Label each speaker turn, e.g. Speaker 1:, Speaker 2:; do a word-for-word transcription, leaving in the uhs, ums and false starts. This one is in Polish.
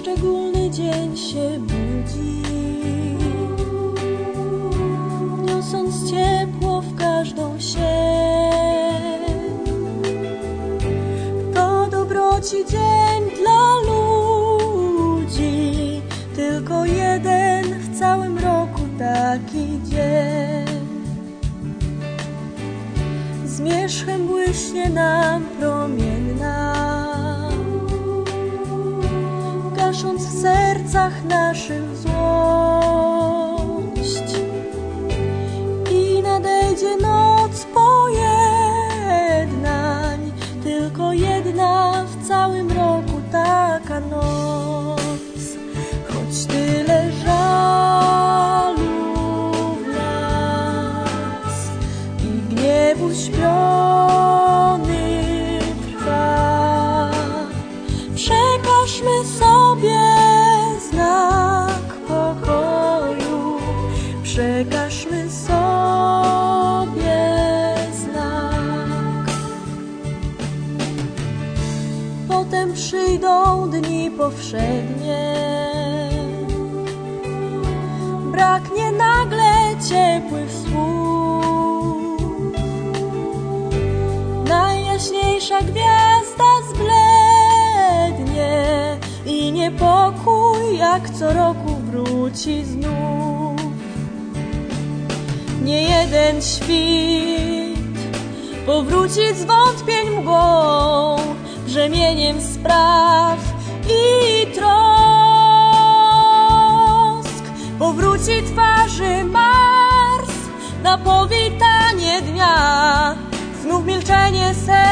Speaker 1: szczególny dzień się budzi, niosąc ciepło w każdą sień. To dobroci dzień dla ludzi, tylko jeden w całym roku taki dzień. Zmierzchem błyśnie nam promienna, gasząc w sercach naszych złość. I nadejdzie noc pojednań, tylko jedna w całym roku taka noc. Choć tyle żalu w nas i gniewu śpiony trwa, przekażmy sobie znak pokoju, przekażmy sobie znak. Potem przyjdą dni powszednie, braknie nagle ciepłych słów, najjaśniejsza gwiazda zblednie i niepokój jak co roku wróci znów. Nie jeden świt powróci z wątpień mgłą, brzemieniem spraw i trosk. Powróci twarzy Mars na powitanie dnia, znów milczenie serca